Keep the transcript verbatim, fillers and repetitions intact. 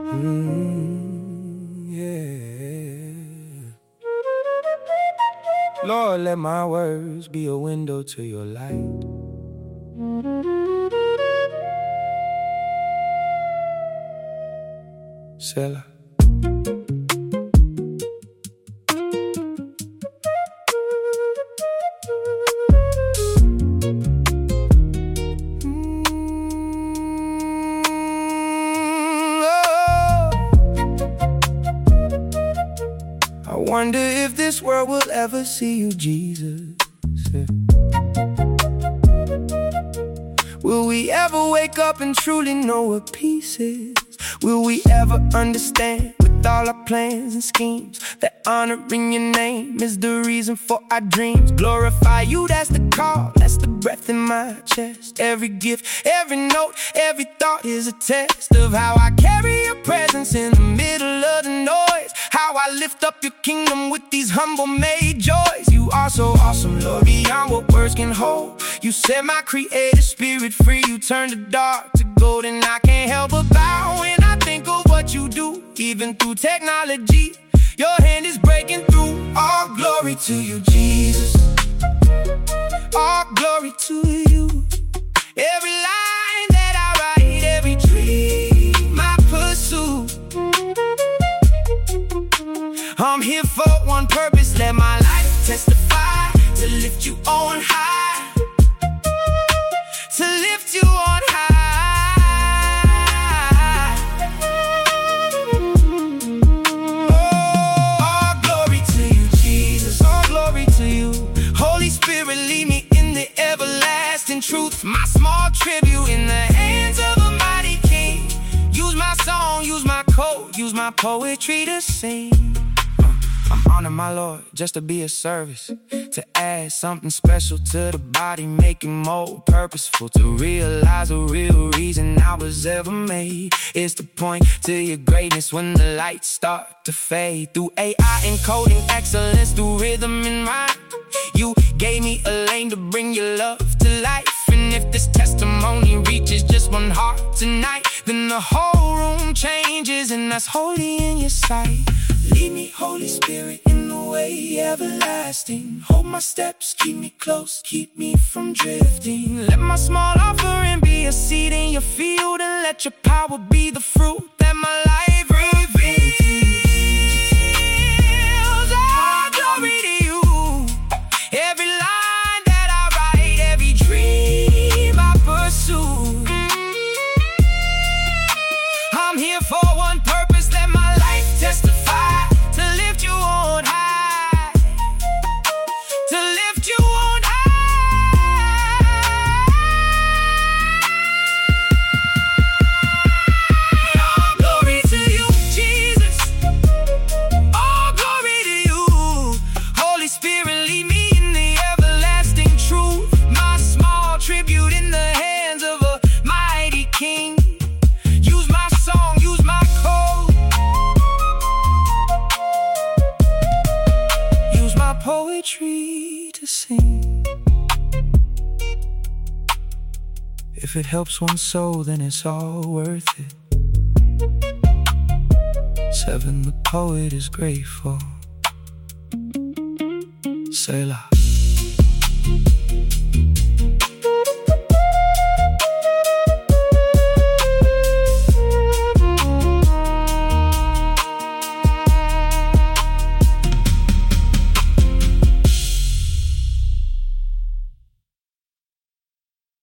Mm, yeah. Lord, let my words be a window to your light. Selah. I wonder if this world will ever see you, Jesus. Will we ever wake up and truly know what peace is? Will we ever understand with all our plans and schemes that honoring your name is the reason for our dreams? Glorify you, that's the call, that's the breath in my chest. Every gift, every note, every thought is a test of how I carry your presence in the middle of the noise. How I lift up your kingdom with these humble made joys. You are so awesome, Lord, beyond what words can hold. You set my creative spirit free. You turn the dark to gold, and I can't help but bow when I think of what you do. Even through technology, your hand is breaking through. All glory to you, Jesus. All glory to you. Every line that I write, every dream I pursue, I'm here for one purpose. Let my life testify to lift you on high, to lift you on high. Oh, all glory to you, Jesus. All glory to you. Holy Spirit, lead me in the everlasting truth. My small tribute in the hands of a mighty King. Use my song, use my code, use my poetry to sing. I'm honoring my Lord just to be a service, to add something special to the body, making more purposeful, to realize the real reason I was ever made is to point to your greatness when the lights start to fade. Through A I encoding excellence, through rhythm and rhyme, you gave me a lane to bring your love to life. And if this testimony reaches just one heart tonight, then the whole room changes, and that's holy in your sight. Lead me, Holy Spirit, in the way everlasting. Hold my steps, keep me close, keep me from drifting. Let my small offering be a seed in your field, and let your power be the fruit that my life reveals. All glory to you. Every line that I write, every dream I pursue, I'm here for one purpose. Let my life testify to lift you on high, to lift you on high. All glory to you, Jesus. All glory to you. Holy Spirit, lead me in the everlasting truth. My small tribute in the hands of a mighty King. Use my song, use my code, use my poetry to sing. If it helps one soul, then it's all worth it. Seven, the poet is grateful. Selah.